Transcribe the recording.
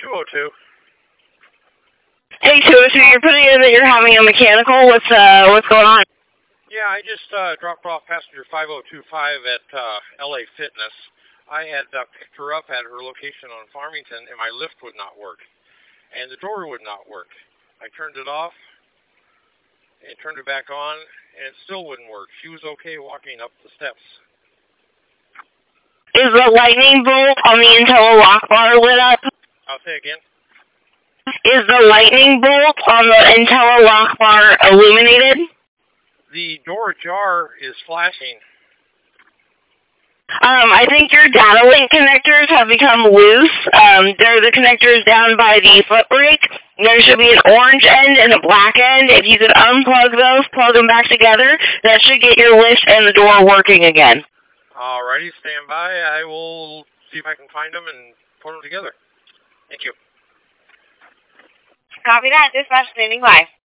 202. Hey, 202, you're putting in that you're having a mechanical. What's going on? Yeah, I just dropped off passenger 5025 at LA Fitness. I had picked her up at her location on Farmington, and my lift would not work. And the door would not work. I turned it off and turned it back on, and it still wouldn't work. She was okay walking up the steps. Is the lightning bolt on the Intello lock bar lit up? I'll say again. Is the lightning bolt on the Intello lock bar illuminated? The door ajar is flashing. I think your data link connectors have become loose. They're the connectors down by the foot brake. There should be an orange end and a black end. If you could unplug those, plug them back together, that should get your lift and the door working again. Alrighty, stand by. I will see if I can find them and put them together. Thank you. Copy that. Dispatch standing by.